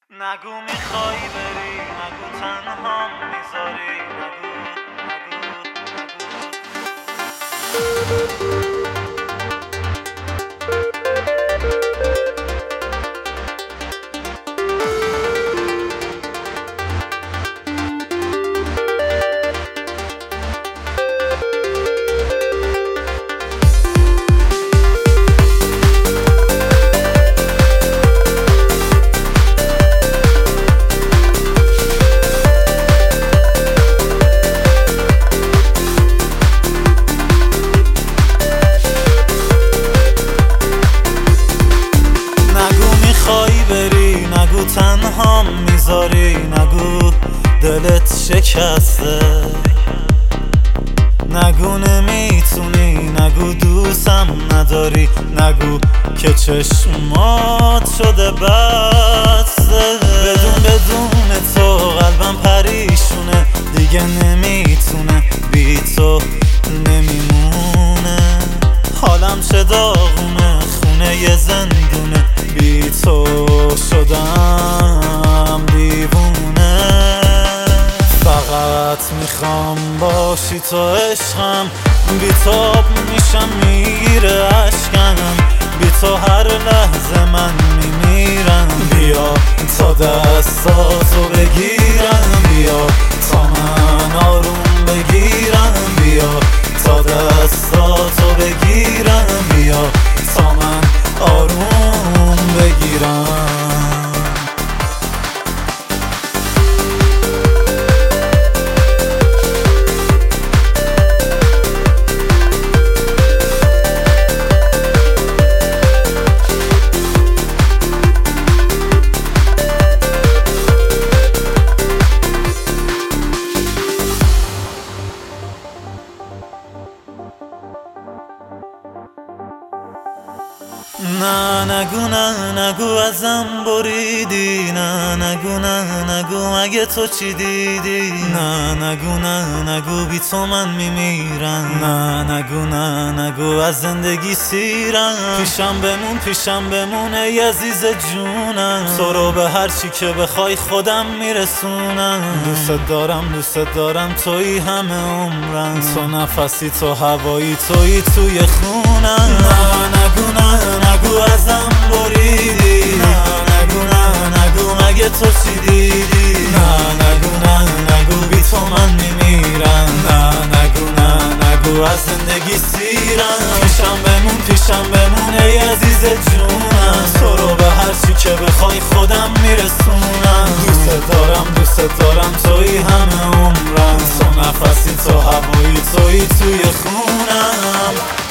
نگو میخوای بری، نگو تنها میذاری، نگو تنها میذاری، نگو دلت شکسته، نگو نمیتونی، نگو دوستم نداری، نگو که چشمات شده بسته. بدون تو قلبم پریشونه، دیگه نمیتونه، بی تو نمیمونه. حالم چه داغونه، خونه یه زندونه، بی تو شدم دیوونه. فقط میخوام باشی تو عشقم، بی تو میشم میگیره عشقم، بی تو هر لحظه من میمیرم. بیا تا دستاتو بگیرم، بیا تا من آروم بگیرم، بیا تا دستاتو بگیرم، بیا تا من آروم بگیرم. نه نگو ازم بریدی، نه نگو اگه تو چی دیدی، نه نگو بی تو من میمیرم، نه نگو از زندگی سیرم. پیشم بمون ای عزیز جونم، تو رو به هر چی که بخوای خودم میرسونم. دوست دارم توی همه عمرم، تو نفسی، تو هوایی، توی خونم. نگو ازم بریدی، نگو مگه تو چی دیدی، نگو بی تو من میمیرم، نگو از زندگی سیرم. پیشم بمون ای عزیز جونم، تو رو به هر چی که بخوای خودم میرسونم. دوست دارم توی همه عمرم، تو نفسی، تو هوایی، توی خونم.